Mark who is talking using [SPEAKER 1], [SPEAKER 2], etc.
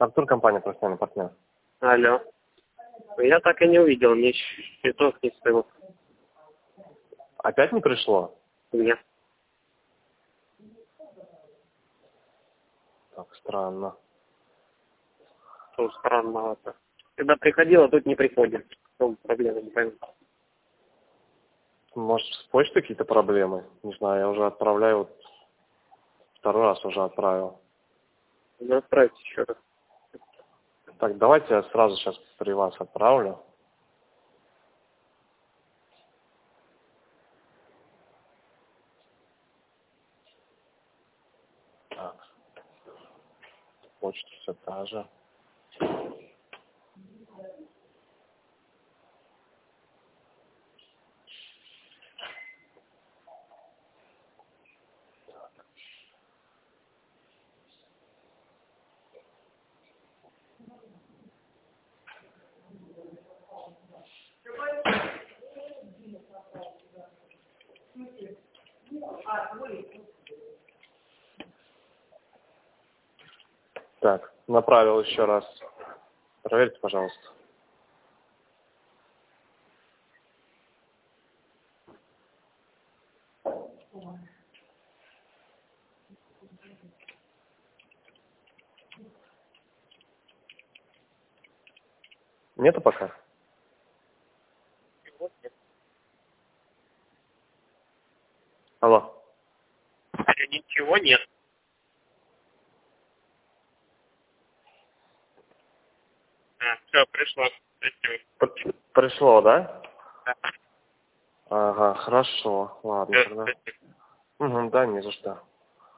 [SPEAKER 1] Артур, компания «Профессиональный партнер».
[SPEAKER 2] Алло. Я так и не увидел, ни счетов, ни своего.
[SPEAKER 1] Опять не пришло?
[SPEAKER 2] Нет.
[SPEAKER 1] Так, странно.
[SPEAKER 2] Что странного-то? Когда приходила, тут не приходит. В чем проблема, не пойму.
[SPEAKER 1] Может, с почтой какие-то проблемы? Не знаю, я уже отправляю, вот второй раз уже отправил.
[SPEAKER 2] Ну, отправьте еще раз.
[SPEAKER 1] Так, давайте я сразу сейчас при вас отправлю. Так, почта все та же. Так, направил еще раз. Проверьте, пожалуйста. Нету пока? Алло.
[SPEAKER 2] Ничего нет. Все, пришло. Спасибо.
[SPEAKER 1] Пришло, да?
[SPEAKER 2] Да.
[SPEAKER 1] Ага, хорошо. Ладно,
[SPEAKER 2] Всё,
[SPEAKER 1] тогда.
[SPEAKER 2] спасибо.
[SPEAKER 1] Угу, да, не за что.